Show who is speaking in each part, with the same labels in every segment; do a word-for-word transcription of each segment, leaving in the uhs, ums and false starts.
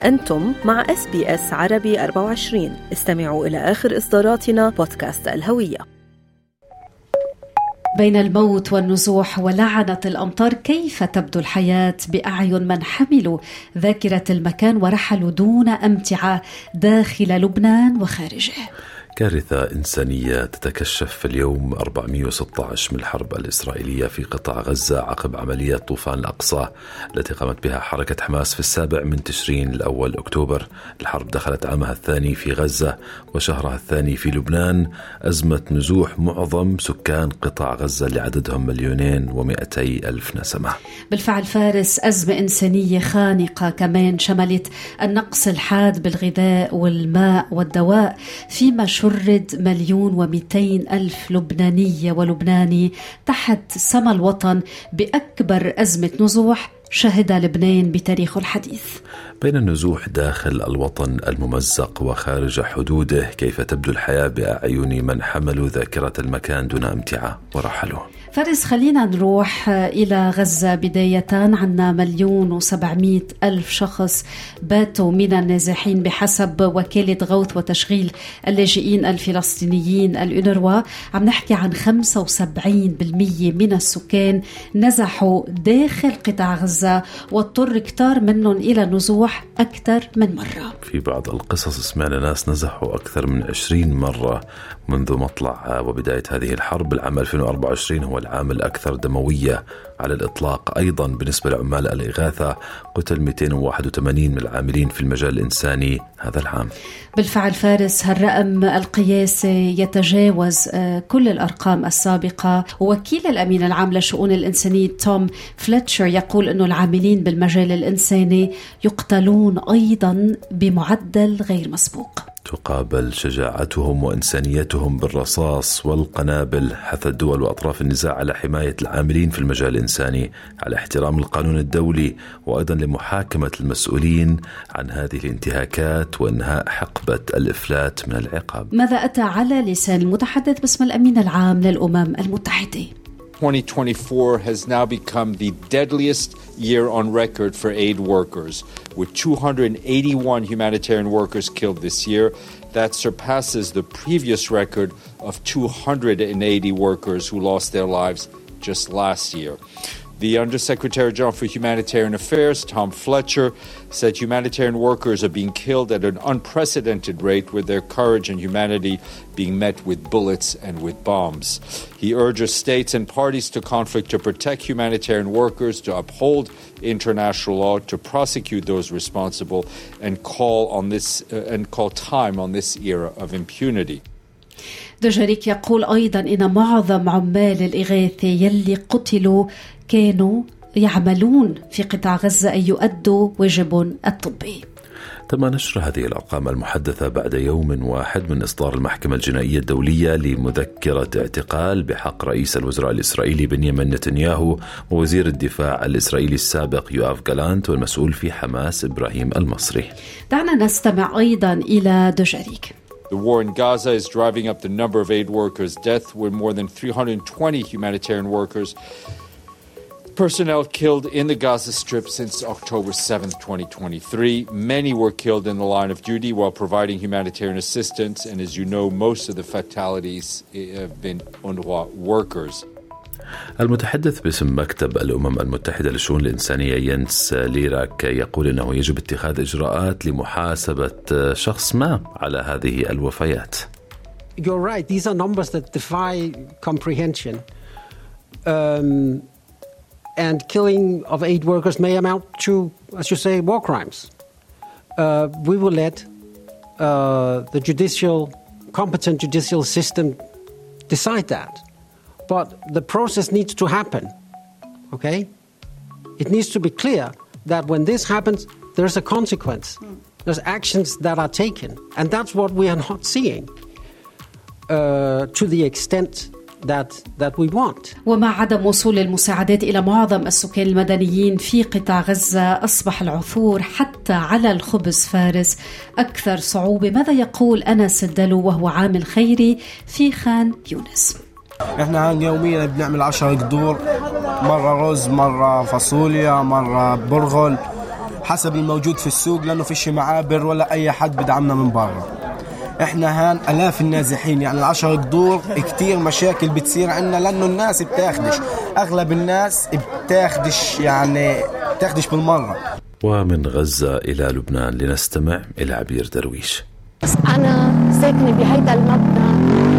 Speaker 1: أنتم مع إس بي إس عربي أربعة وعشرين. استمعوا إلى آخر إصداراتنا بودكاست الهوية.
Speaker 2: بين الموت والنزوح ولعنة الأمطار، كيف تبدو الحياة بأعين من حملوا ذاكرة المكان ورحلوا دون أمتعة داخل لبنان وخارجه؟
Speaker 3: كارثة إنسانية تتكشف في اليوم أربعمئة وستة عشر من الحرب الإسرائيلية في قطاع غزة عقب عملية طوفان الأقصى التي قامت بها حركة حماس في السابع من تشرين الأول أكتوبر. الحرب دخلت عامها الثاني في غزة وشهرها الثاني في لبنان، أزمة نزوح معظم سكان قطاع غزة اللي عددهم مليونين ومئتي ألف نسمة.
Speaker 2: بالفعل فارس، أزمة إنسانية خانقة كمان شملت النقص الحاد بالغذاء والماء والدواء، فيما شرد مليون ومئتين ألف لبنانية ولبناني تحت سما الوطن بأكبر أزمة نزوح شهدها لبنان بتاريخه الحديث.
Speaker 3: بين النزوح داخل الوطن الممزق وخارج حدوده، كيف تبدو الحياة بأعين من حملوا ذاكرة المكان دون امتعة ورحلوا؟
Speaker 2: فارس، خلينا نروح إلى غزة بداية. عنا مليون وسبعمئة ألف شخص باتوا من النازحين بحسب وكالة غوث وتشغيل اللاجئين الفلسطينيين الأونروا. عم نحكي عن خمسة وسبعين بالمئة من السكان نزحوا داخل قطاع غزة، واضطر كتار منهم إلى نزوح أكثر من مرة.
Speaker 3: في بعض القصص سمعنا ناس نزحوا أكثر من عشرين مرة منذ مطلع وبداية هذه الحرب. العام ألفين وأربعة وعشرين هو العام الأكثر دموية على الإطلاق. أيضا بالنسبة لعمال الإغاثة، قتل مئتين وواحد وثمانين من العاملين في المجال الإنساني هذا العام.
Speaker 2: بالفعل فارس، هالرقم القياسي يتجاوز كل الأرقام السابقة. وكيل الأمين العام لشؤون الإنسانية توم فليتشر يقول أنه العاملين بالمجال الإنساني يقتلون أيضا بمعدل غير مسبوق.
Speaker 3: تقابل شجاعتهم وإنسانيتهم بالرصاص والقنابل. حث الدول وأطراف النزاع على حماية العاملين في المجال الإنساني، على احترام القانون الدولي، وأيضا لمحاكمة المسؤولين عن هذه الانتهاكات وإنهاء حقبة الإفلات من العقاب.
Speaker 2: ماذا أتى على لسان المتحدث باسم الأمين العام للأمم المتحدة؟
Speaker 4: twenty twenty-four has now become the deadliest year on record for aid workers, with two hundred eighty-one humanitarian workers killed this year. That surpasses the previous record of two hundred eighty workers who lost their lives just last year. The Undersecretary General for Humanitarian Affairs, Tom Fletcher, said humanitarian workers are being killed at an unprecedented rate, with their courage and humanity being met with bullets and with bombs. He urges states and parties to conflict to protect humanitarian workers, to uphold international law, to prosecute those responsible, and call on this uh, and call time on this era of impunity.
Speaker 2: دوجاريك يقول أيضا إن معظم عمال الإغاثة يلي قتلوا كانوا يعملون في قطاع غزة أن يؤدوا واجبهم الطبي.
Speaker 3: تم نشر هذه الأرقام المحدثة بعد يوم واحد من إصدار المحكمة الجنائية الدولية لمذكرة اعتقال بحق رئيس الوزراء الإسرائيلي بنيامين نتنياهو ووزير الدفاع الإسرائيلي السابق يوآف جالانت والمسؤول في حماس إبراهيم المصري.
Speaker 2: دعنا نستمع أيضا إلى دوجاريك.
Speaker 4: The war in Gaza is driving up the number of aid workers' death, with more than three hundred twenty humanitarian workers personnel killed in the Gaza Strip since October seventh, twenty twenty-three. Many were killed in the line of duty while providing humanitarian assistance, and as you know, most of the fatalities have been UNRWA workers.
Speaker 3: المتحدث باسم مكتب الأمم المتحدة للشؤون الإنسانية ينس ليراك يقول أنه يجب اتخاذ إجراءات لمحاسبة شخص ما على هذه الوفيات.
Speaker 5: You're right. These are numbers that defy comprehension. Um, and killing of aid workers may amount to, as you say, war crimes. Uh, we will let uh, the judicial, competent judicial system decide that. But the process needs to happen, okay? It needs to be clear that when this happens, there's a consequence. Mm. There's actions that are taken. And that's what we are not seeing uh, to the extent that, that we want.
Speaker 2: ومع عدم وصول المساعدات إلى معظم السكان المدنيين في قطاع غزة، أصبح العثور حتى على الخبز فارس أكثر صعوبة. ماذا يقول أنس الدلو وهو عامل خيري في خان يونس؟
Speaker 6: احنا يوميا بنعمل عشر قدور، مرة رز، مرة فاصوليا، مرة برغل. حسب الموجود في السوق، لأنه فيش معابر ولا أي حد بدعمنا من برا. إحنا هان ألاف النازحين، يعني العشر قدور كتير مشاكل بتصير عنا، لأنه الناس بتاخدش، أغلب الناس بتاخدش يعني بتاخدش بالمرة.
Speaker 3: ومن غزة إلى لبنان لنستمع إلى عبير درويش.
Speaker 7: أنا ساكنة بهيدا المبنى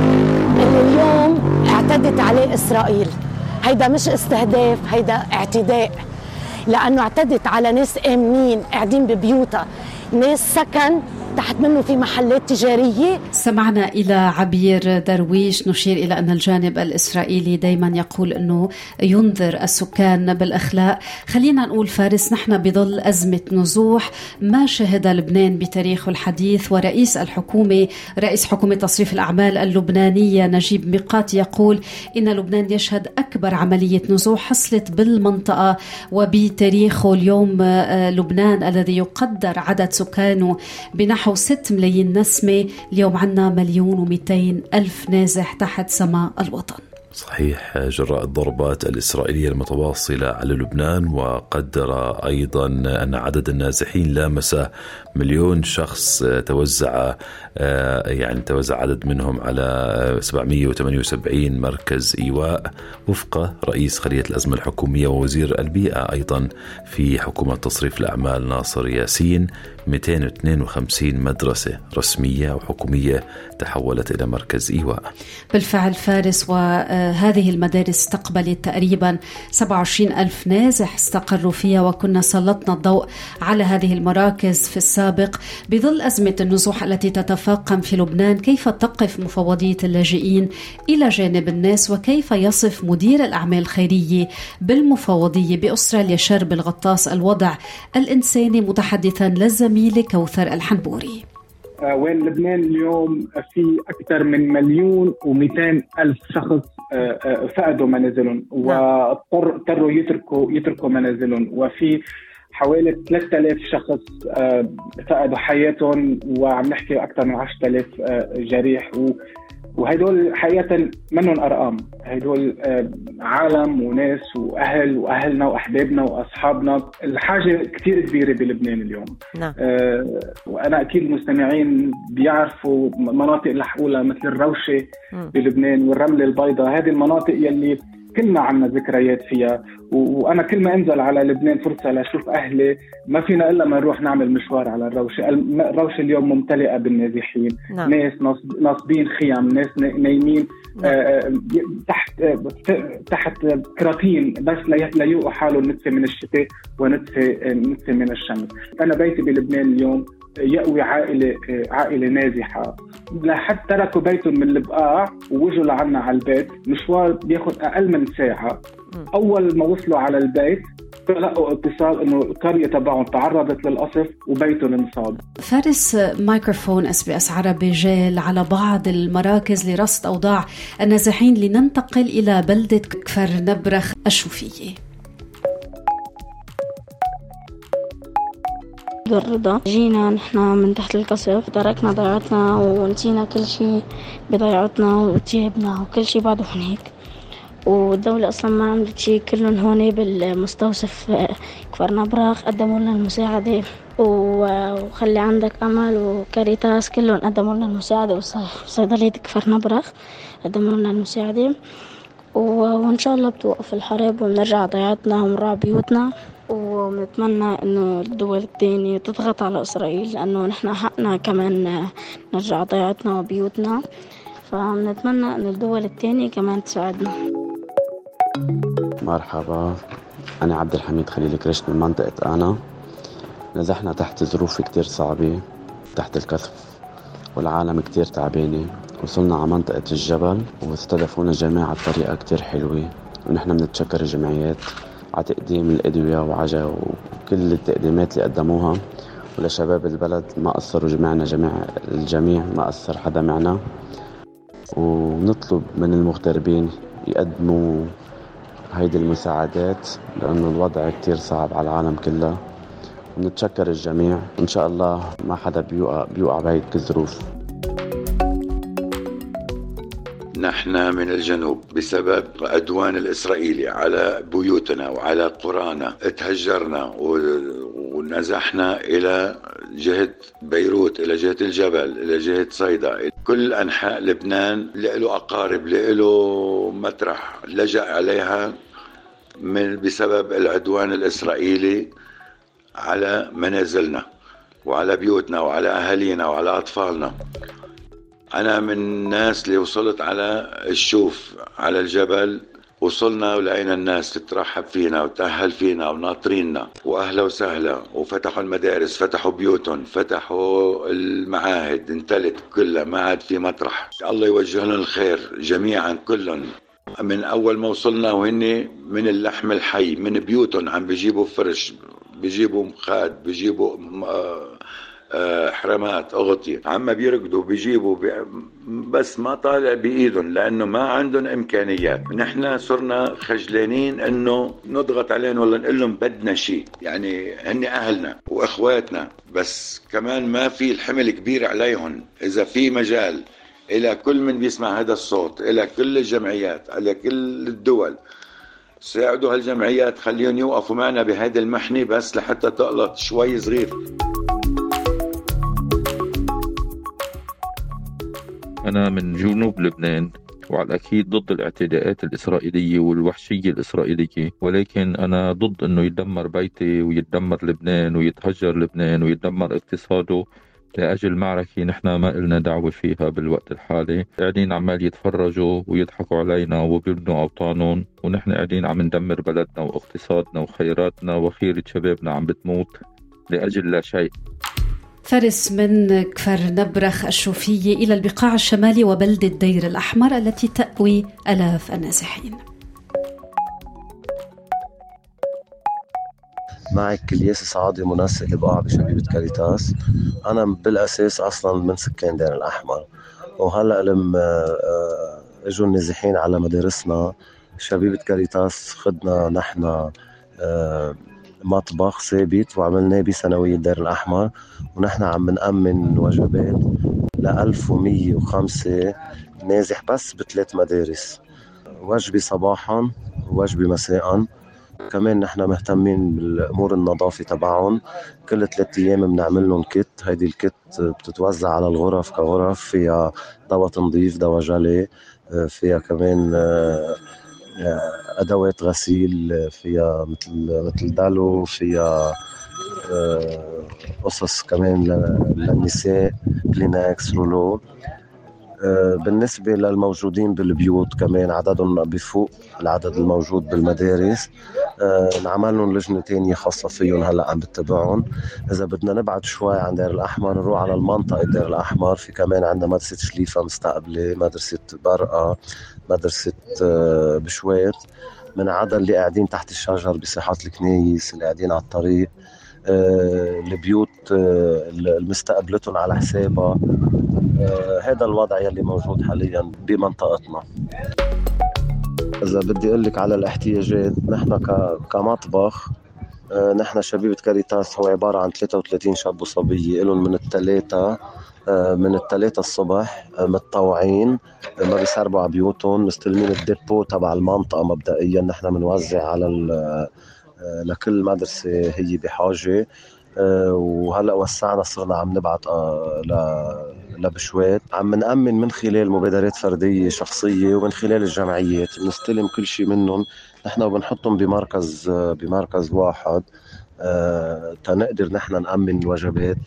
Speaker 7: اللي اليوم اعتدت عليه إسرائيل. هيدا مش استهداف، هيدا اعتداء، لأنه اعتدت على ناس آمنين قاعدين ببيوتها، ناس سكن تحت منه في محلات تجارية.
Speaker 2: سمعنا إلى عبير درويش نشير إلى أن الجانب الإسرائيلي دايما يقول أنه ينذر السكان بالأخلاق. خلينا نقول فارس، نحن بظل أزمة نزوح ما شهد لبنان بتاريخه الحديث، ورئيس الحكومة رئيس حكومة تصريف الأعمال اللبنانية نجيب ميقاتي يقول إن لبنان يشهد أكبر عملية نزوح حصلت بالمنطقة وبتاريخه. اليوم لبنان الذي يقدر عدد سكانه بنحو ستة ملايين نسمة، اليوم عنا مليون ومئتين ألف نازح تحت سماء الوطن.
Speaker 3: صحيح، جراء الضربات الإسرائيلية المتواصلة على لبنان، وقدر أيضا أن عدد النازحين لامس مليون شخص، توزع يعني توزع عدد منهم على سبعمئة وثمانية وسبعين مركز إيواء وفق رئيس خلية الأزمة الحكومية ووزير البيئة أيضا في حكومة تصريف الأعمال ناصر ياسين. مئتين واثنين وخمسين مدرسة رسمية وحكومية تحولت إلى مركز إيواء.
Speaker 2: بالفعل فارس، وهذه المدارس استقبلت تقريبا سبعة وعشرين ألف نازح استقروا فيها، وكنا سلطنا الضوء على هذه المراكز في السابق. بظل أزمة النزوح التي تتفاقم في لبنان، كيف تقف مفوضية اللاجئين إلى جانب الناس، وكيف يصف مدير الأعمال الخيرية بالمفوضية بأستراليا شرب الغطاس الوضع الإنساني، متحدثا للزميلة كوثر الحنبوري؟
Speaker 8: وين لبنان اليوم في أكثر من مليون ومئتين ألف شخص فقدوا منازلهم واضطروا يتركوا يتركوا منازلهم، وفي حوالي ثلاثة آلاف شخص فقدوا حياتهم، وعم نحكي أكثر من عشرة آلاف جريح. وهيدول حقيقة منهم أرقام، هيدول عالم وناس وأهل وأهلنا وأحبابنا وأصحابنا. الحاجة كتير كبيرة بلبنان اليوم. نعم. أه وأنا أكيد المستمعين بيعرفوا مناطق الحقولة مثل الروشة م. بلبنان والرملة البيضاء، هذه المناطق يلي كلنا عنا ذكريات فيها. وأنا كل ما أنزل على لبنان فرصة لأشوف أهلي ما فينا إلا ما نروح نعمل مشوار على الروشة. الروشة اليوم ممتلئة بالنازحين. نعم. ناس ناصبين خيام، ناس نايمين آه تحت آه تحت كراتين بس ليوقوا حالهم نتفة من الشتاء ونتفة نتفة من الشمس. أنا بيتي بلبنان اليوم يأوي عائلة عائلة نازحة، لحد تركوا بيتهم من البقاع ووجوا لعنا على البيت، مشوار بياخد أقل من ساعة. أول ما وصلوا على البيت تلقوا اتصال إنه القرية تبعهم تعرضت للقصف وبيتهم انصاب.
Speaker 2: فارس، مايكروفون اس بي اس عربي جال على بعض المراكز لرصد أوضاع النازحين، لننتقل إلى بلدة كفر نبرخ الشوفية.
Speaker 9: الرضا جينا نحن من تحت القصف، تركنا ضيعتنا ونسينا كل شيء بضيعتنا وجيبنا وكل شيء بعده هناك، والدولة أصلا ما عملت شيء. كلهم هون بالمستوصف كفر نبرخ قدموا لنا المساعدة، وخلي عندك أمل وكاريتاس كلهم قدموا لنا المساعدة، وصيدلية كفر نبرخ قدموا لنا المساعدة. وإن شاء الله بتوقف الحرب ونرجع ضيعتنا ونرجع بيوتنا. ونتمنى إنه الدول الثانية تضغط على إسرائيل، لأنه نحن حقنا كمان نرجع ضيعتنا وبيوتنا، فنتمنى إن الدول الثانية كمان تساعدنا.
Speaker 10: مرحبا، أنا عبد الحميد خليل كريش من منطقة أنا. نزحنا تحت ظروف كتير صعبة تحت القصف، والعالم كتير تعبانة. وصلنا على منطقة الجبل واستضافونا جماعة بطريقة كتير حلوة، ونحن بنتشكر الجمعيات على تقديم الأدوية وعجا وكل التقديمات اللي قدموها. ولشباب البلد ما قصروا جميعنا، جميع الجميع ما قصر حدا معنا. ونطلب من المغتربين يقدموا هيدي المساعدات، لأنه الوضع كتير صعب على العالم كله. ونتشكر الجميع، إن شاء الله ما حدا بيوقع, بيوقع بهيك الظروف.
Speaker 11: نحن من الجنوب بسبب العدوان الإسرائيلي على بيوتنا وعلى قرانا تهجرنا ونزحنا إلى جهة بيروت، إلى جهة الجبل، إلى جهة صيدا. كل أنحاء لبنان له أقارب، له مطرح لجأ عليها من بسبب العدوان الإسرائيلي على منازلنا وعلى بيوتنا وعلى أهالينا وعلى أطفالنا. أنا من الناس اللي وصلت على الشوف على الجبل، وصلنا ولقينا الناس تترحب فينا وتأهل فينا وناطريننا وأهلا وسهلا، وفتحوا المدارس، فتحوا بيوتهم، فتحوا المعاهد، انتلت كلها، ما عاد في مطرح. الله يوجه لهم الخير جميعا كلهم. من أول ما وصلنا وهن من اللحم الحي من بيوتهم عم بيجيبوا فرش، بيجيبوا مخاد، بيجيبوا حرامات أغطية، عم بيرقدوا، بيجيبوا بي... بس ما طالع بإيدهم لأنه ما عندهم إمكانيات. نحن صرنا خجلانين إنه نضغط عليهم ولا نقول لهم بدنا شيء، يعني هن أهلنا وإخواتنا، بس كمان ما في الحمل كبير عليهم. إذا في مجال إلى كل من بيسمع هذا الصوت، إلى كل الجمعيات، إلى كل الدول، ساعدوا هالجمعيات، خليهم يوقفوا معنا بهذا المحنة بس لحتى تقلط شوي صغير.
Speaker 12: أنا من جنوب لبنان، وعلى الأكيد ضد الاعتداءات الإسرائيلية والوحشية الإسرائيلية، ولكن أنا ضد أنه يدمر بيتي ويدمر لبنان ويتهجر لبنان ويدمر اقتصاده لأجل معركة نحن ما إلنا دعوة فيها بالوقت الحالي. قاعدين عمال يتفرجوا ويضحكوا علينا وبيبنوا أوطانهم، ونحن قاعدين عم ندمر بلدنا واقتصادنا وخيراتنا وخيرة شبابنا عم بتموت لأجل لا شيء.
Speaker 2: فارس من كفر نبرخ الشوفية إلى البقاع الشمالي وبلدة دير الأحمر التي تأوي آلاف النازحين.
Speaker 13: معك الياس سعادي، منسق البقاع بشبيبة كاريتاس. أنا بالأساس أصلا من سكان دير الأحمر، وهلأ لما اجوا النازحين على مدارسنا شبيبة كاريتاس خدنا نحن مطبخ ثابت وعملناه بثانوية دير الأحمر، ونحن عم نأمن وجبات ل ألف ومية وخمسة نازح بس بثلاث مدارس، وجبة صباحا ووجبة مساء. كمان نحن مهتمين بالأمور النظافة تبعهم، كل ثلاثة أيام بنعمل لهم كت. هيدي الكت بتتوزع على الغرف كغرف، فيها دواء تنظيف، دواء جلي، فيها كمان أدوات غسيل، فيها مثل مثل دالو، فيها قصص كمان للنساء، كلينكس، رولو. بالنسبة للموجودين بالبيوت كمان عددهم بفوق العدد الموجود بالمدارس. نعمل لهم لجنة تانية خاصة فيهم هلأ عم بتبعهم. إذا بدنا نبعد شوي عن دير الأحمر نروح على المنطقة دير الأحمر، في كمان عندنا مدرسة شليفة مستقبلة، مدرسة برقة، مدرسة بشوات. من عدا اللي قاعدين تحت الشجر بساحات الكنايس، اللي قاعدين على الطريق، البيوت المستقبلتهم على حسابها. هذا الوضع يلي موجود حاليا بمنطقتنا. إذا بدي أقول لك على الاحتياجات، نحن كمطبخ، نحن شبيبة كاريتاس هو عبارة عن ثلاثة وثلاثين شاب وصبية، إلهم من الثلاثة من الثلاثة الصبح متطوعين، ما بيسربوا على بيوتهم، مستلمين الديبو تبع المنطقة. مبدئيا نحن بنوزع على لكل مدرسة هي بحاجة، وهلأ وسعنا صرنا عم نبعت لبشوات. عم نأمن من خلال مبادرات فردية شخصية ومن خلال الجمعيات، بنستلم كل شيء منهم نحن وبنحطهم بمركز بمركز واحد تنقدر نحن نأمن وجبات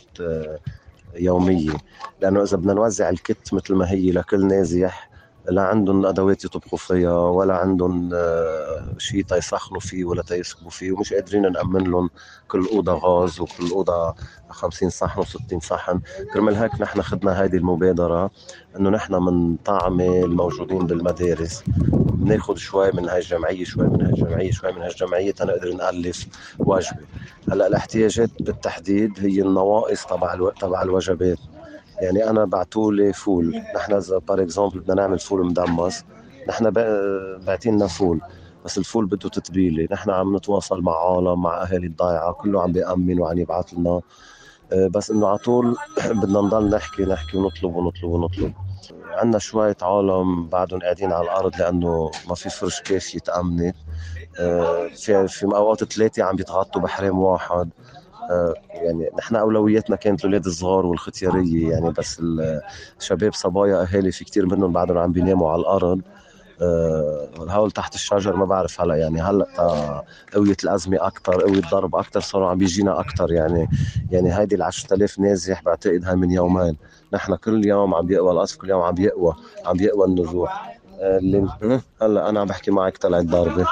Speaker 13: يومية. لأنه إذا بدنا نوزع الكت مثل ما هي لكل نازح، لا عندهم أدوات يطبخوا فيها ولا عندهم شيء تيسخنوا فيه ولا تيسكبوا فيه، ومش قادرين نأمن لهم كل أوضة غاز وكل أوضة خمسين صحن وستين صحن. كرمال هيك نحن خدنا هيدي المبادرة إنه نحن من طعمة الموجودين بالمدارس بناخد شوي من هاي الجمعية، شوي من هاي الجمعية، شوي من هاي الجمعية تنقدر نألف وجبة. هلأ الاحتياجات بالتحديد هي النواقص تبع الو... تبع الوجبات. يعني أنا بعتولي فول، نحن إذا بار إكزامبل بدنا نعمل فول مدمس، نحن بعتينا فول بس الفول بده تتبيلة. نحن عم نتواصل مع عالم، مع أهالي الضيعة، كله عم بيأمن وعم يبعث لنا، بس إنه عطول بدنا نضل نحكي نحكي ونطلب ونطلب ونطلب. عندنا شوية عالم بعدهم قاعدين على الأرض لأنه ما في فرش كافية تأمنت. في في أوقات ثلاثة عم بيتغطوا بحرام واحد. يعني نحن أولوياتنا كانت الأولاد الصغار والختيارية يعني، بس الشباب صبايا أهالي في كتير منهم بعدهم عم بيناموا على الأرض. هول تحت الشجر ما بعرف هلا يعني هلا قوية الأزمة أكتر، قوية الضرب أكتر، صاروا عم بيجينا أكتر يعني. يعني هيدي العشرة آلاف نازح بعتقدها من يومين. نحن كل يوم عم بيقوى القصف، كل يوم عم بيقوى عم بيقوى النزوح. اللي هلا أنا عم بحكي معك طلعت ضربة.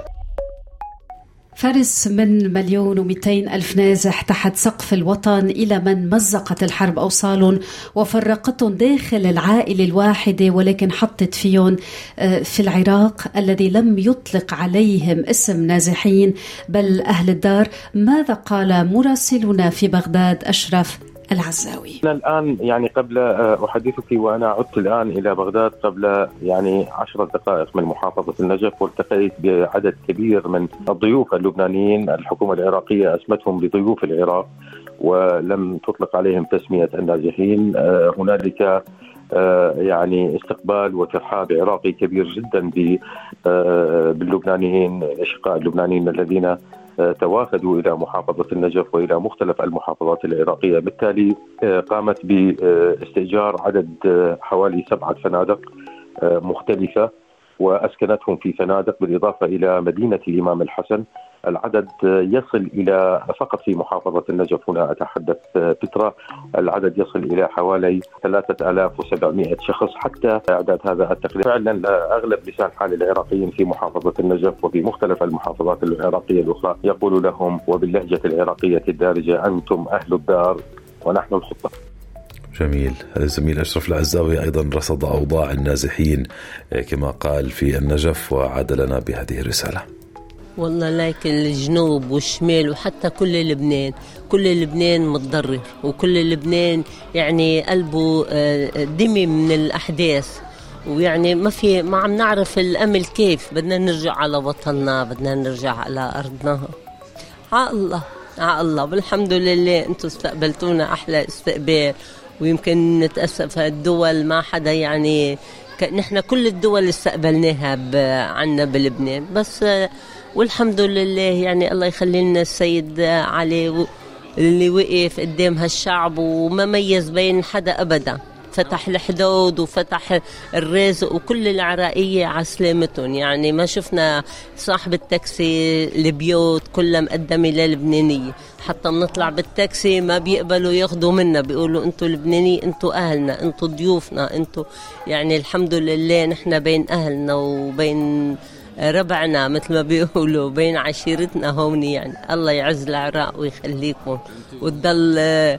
Speaker 2: فارس، من مليون ومئتين ألف نازح تحت سقف الوطن إلى من مزقت الحرب أوصالهم وفرقتهم داخل العائلة الواحدة، ولكن حطت فيهم في العراق الذي لم يطلق عليهم اسم نازحين بل أهل الدار. ماذا قال مراسلنا في بغداد أشرف العزاوي؟
Speaker 14: أنا الآن يعني قبل أحدثك وأنا عدت الآن إلى بغداد قبل يعني عشر دقائق من محافظة النجف، والتقيت بعدد كبير من الضيوف اللبنانيين. الحكومة العراقية أسمتهم بضيوف العراق ولم تطلق عليهم تسمية النازحين. هنالك يعني استقبال وترحاب عراقي كبير جدا باللبنانيين، الأشقاء اللبنانيين الذين توافدوا إلى محافظة النجف وإلى مختلف المحافظات العراقية. بالتالي قامت باستئجار عدد حوالي سبعة فنادق مختلفة وأسكنتهم في فنادق، بالإضافة إلى مدينة الإمام الحسن. العدد يصل إلى فقط في محافظة النجف هنا أتحدث بترا العدد يصل إلى حوالي ثلاثة آلاف وسبعمائة شخص حتى إعداد هذا التقرير. فعلا أغلب لسان حال العراقيين في محافظة النجف وفي مختلف المحافظات العراقية الأخرى يقول لهم وباللهجة العراقية الدارجة: أنتم أهل الدار ونحن الخطة.
Speaker 3: جميل. الزميل أشرف العزاوي أيضا رصد أوضاع النازحين كما قال في النجف وعاد لنا بهذه الرسالة.
Speaker 15: والله لكن الجنوب والشمال وحتى كل لبنان كل لبنان متضرر، وكل لبنان يعني قلبه دمي من الأحداث، ويعني ما في ما عم نعرف الأمل كيف. بدنا نرجع على وطننا، بدنا نرجع على أرضنا. ع الله ع الله والحمد لله أنتم استقبلتونا أحلى استقبال، ويمكن نتأسف الدول ما حدا يعني نحن كل الدول استقبلناها عنا بلبنان، بس والحمد لله يعني الله يخلي لنا السيد علي اللي وقف قدام هالشعب وما ميز بين حدا أبدا، فتح الحدود وفتح الرزق، وكل العراقية على سلامتهم. يعني ما شفنا صاحب التاكسي البيوت كلها مقدمة للبنانية، حتى بنطلع بالتاكسي ما بيقبلوا ياخدوا منا، بيقولوا انتوا لبناني، انتوا أهلنا، انتوا ضيوفنا، انتوا يعني الحمد لله نحن بين أهلنا وبين ربعنا مثل ما بيقولوا، بين عشيرتنا هون. يعني الله يعز العراق ويخليكم وتضل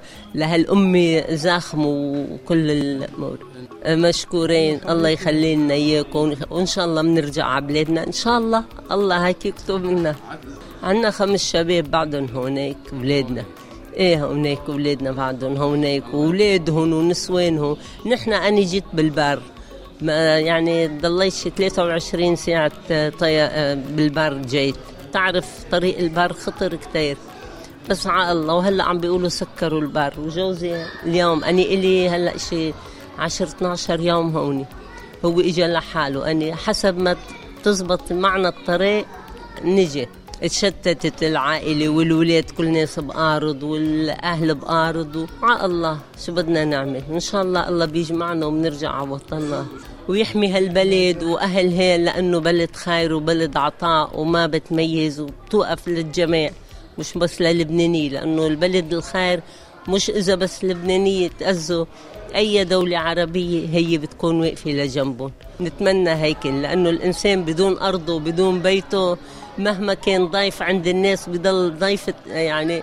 Speaker 15: لهالأمة زاخم وكل الأمور. مشكورين، الله يخلي لنا إياكم، وإن شاء الله بنرجع على بلادنا إن شاء الله. الله هيك يكتب لنا. عنا خمس شباب بعدهم هونيك بلادنا، ايه هونيك ولادنا بعدهم هونيك، وولادهم ونسوانهم. نحن أنا جيت بالبر، ما يعني ضليتش ثلاثة وعشرين ساعة طي بالبر جيت. تعرف طريق البر خطر كتير، بس على الله. وهلا عم بيقولوا سكروا البر، وجوزي اليوم أنا إلي هلا شيء عشر اثناشر يوم هوني، هو إجا لحاله. أنا حسب ما تزبط معنا الطريق نجي. اتشتتت العائلة والولاد، كل ناس بأرض والأهل بأرض، وعلى الله شو بدنا نعمل. إن شاء الله الله بيجمعنا وبنرجع على وطننا ويحمي هالبلد وأهلها، لأنه بلد خير وبلد عطاء وما بتميز وبتوقف للجميع مش بس للبنانية، لأنه البلد الخير مش إذا بس لبنانية تأذوا، أي دولة عربية هي بتكون واقفة لجنبهم. نتمنى هيك، لأنه الإنسان بدون أرضه بدون بيته مهما كان ضيف عند الناس بضل ضيف. يعني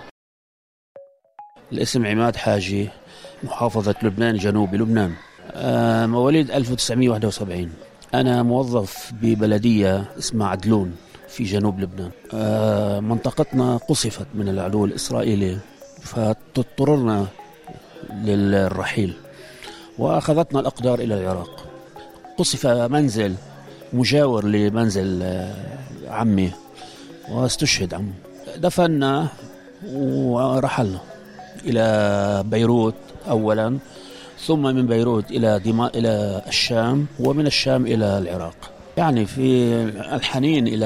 Speaker 16: الاسم عماد حاجي، محافظة لبنان جنوب لبنان، آه مواليد ألف وتسعمائة وواحد وسبعين. أنا موظف ببلدية اسمها عدلون في جنوب لبنان. آه منطقتنا قصفت من العدو الإسرائيلي، فاضطررنا للرحيل وأخذتنا الأقدار إلى العراق. قصف منزل مجاور لمنزل عمي واستشهد عمي. دفنا ورحلنا إلى بيروت أولا، ثم من بيروت إلى دماء إلى الشام، ومن الشام إلى العراق. يعني في الحنين إلى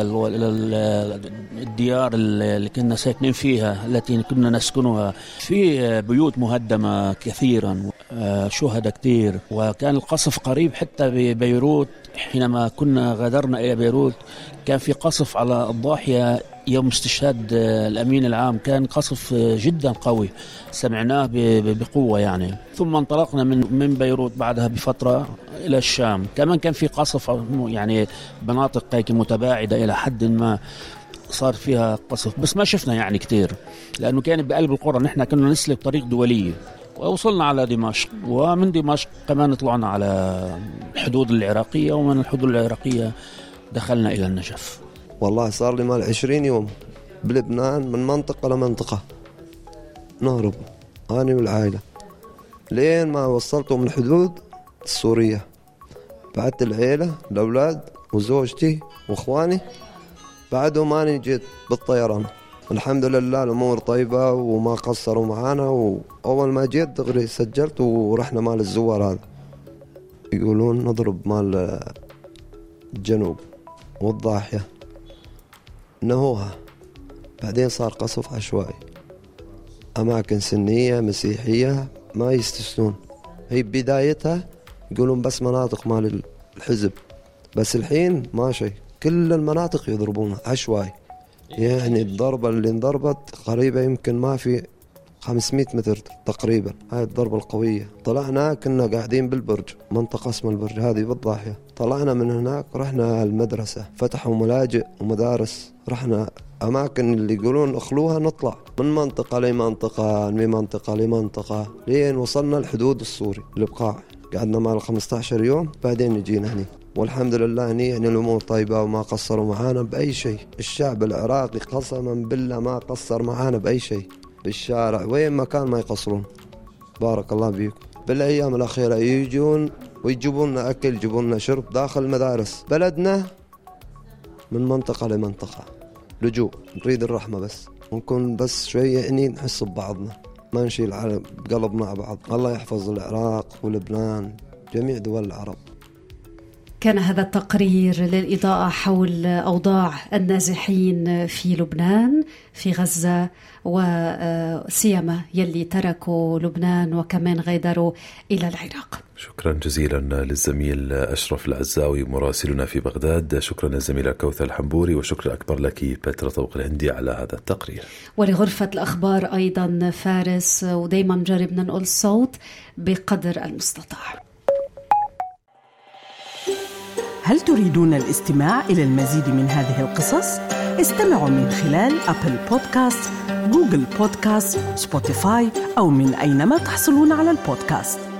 Speaker 16: الديار اللي كنا ساكنين فيها التي كنا نسكنها، في بيوت مهدمة كثيرا، شهداء كثير، وكان القصف قريب حتى ببيروت. حينما كنا غادرنا إلى بيروت كان في قصف على الضاحية يوم استشهاد الأمين العام، كان قصف جدا قوي سمعناه بقوة يعني. ثم انطلقنا من من بيروت بعدها بفترة إلى الشام، كمان كان في قصف يعني مناطق متباعدة إلى حد ما صار فيها قصف، بس ما شفنا يعني كتير لأنه كان بقلب القرى. نحن كنا نسلك طريق دولية ووصلنا على دمشق، ومن دمشق كمان طلعنا على الحدود العراقية، ومن الحدود العراقية دخلنا إلى النجف.
Speaker 17: والله صار لي مال عشرين يوم بلبنان من منطقة لمنطقة نهرب أنا والعائلة لين ما وصلتوا من الحدود السورية. بعدت العائلة الأولاد وزوجتي وإخواني، بعدهم أنا جيت بالطيران. الحمد لله الأمور طيبة وما قصروا معانا، وأول ما جيت دغري سجلت ورحنا مال الزوار هذا يقولون نضرب مال الجنوب والضاحية نهوها. بعدين صار قصف عشوائي، أماكن سنية مسيحية ما يستثنون. هي بدايتها يقولون بس مناطق مال الحزب، بس الحين ما شيء، كل المناطق يضربونها عشوائي. يعني الضربة اللي انضربت قريبة يمكن ما في خمسمائة متر تقريبا، هاي الضربة القوية. طلعنا كنا قاعدين بالبرج، منطقة اسمها البرج هذه بالضاحية. طلعنا من هناك رحنا المدرسة، فتحوا ملاجئ ومدارس، رحنا أماكن اللي يقولون أخلوها نطلع من منطقة لمنطقة من منطقة لمنطقة لين وصلنا الحدود السوري البقاع. قعدنا مال خمسة عشر يوم بعدين نجينا هني، والحمد لله هني يعني الأمور طيبة وما قصروا معانا بأي شيء. الشعب العراقي قسما بالله ما قصر معانا بأي شيء، بالشارع وين ما كان ما يقصرون. بارك الله بيكم. بالأيام الأخيرة يجون ويجيبون لنا أكل، يجيبون لنا شرب داخل المدارس. بلدنا من منطقة لمنطقة لجوء، نريد الرحمة بس، ونكون بس شوية يعني نحس ببعضنا، ما نشيل على قلبنا على بعض. الله يحفظ العراق ولبنان جميع دول العرب.
Speaker 2: كان هذا التقرير للإضاءة حول أوضاع النازحين في لبنان في غزة، وسيما يلي تركوا لبنان وكمان غادروا إلى العراق.
Speaker 3: شكرا جزيلا للزميل أشرف العزاوي مراسلنا في بغداد. شكرا للزميلة كوثر الحنبوري، وشكرا أكبر لك بترا طوق الهندي على هذا التقرير.
Speaker 2: ولغرفة الأخبار أيضا فارس، ودايما جربنا نقول الصوت بقدر المستطاع.
Speaker 18: هل تريدون الاستماع إلى المزيد من هذه القصص؟ استمعوا من خلال أبل بودكاست، جوجل بودكاست، سبوتيفاي، أو من أينما تحصلون على البودكاست.